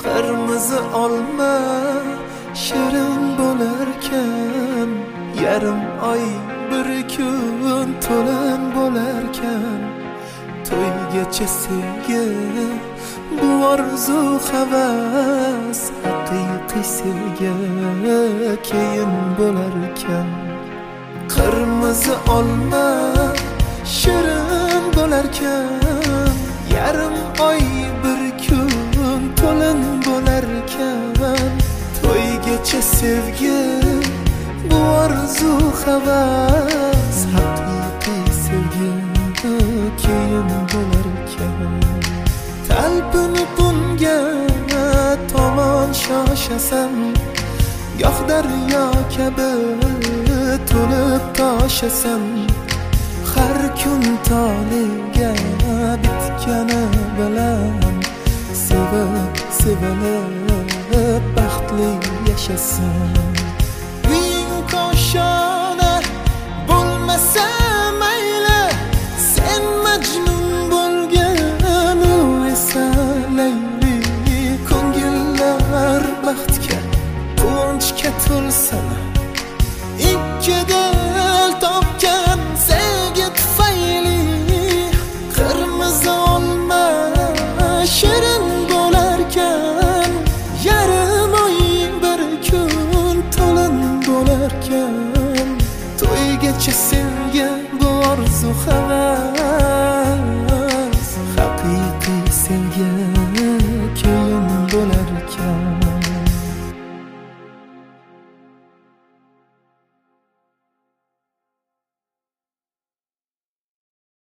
Qirmizi olma shirin bo'larkan, yarim oy bir kun to'lin bo'larkan, to'ygacha sevgi bu orzu havas, haqiqiy sevgi keyin bo'larkan. Qirmizi olma shirin bo'larkan, yarim oy bir kun to'lin bo'larkan, to'ygacha sevgi bu orzu havas, haqiqiy sevgi keyin bo'larkan. Talpinib unga tomon shoshasan, goh daryo kabi to'lib toshasan, har kun toliga bitgani bilan sevib sevilib baxtli yashasan. Uying qo'shar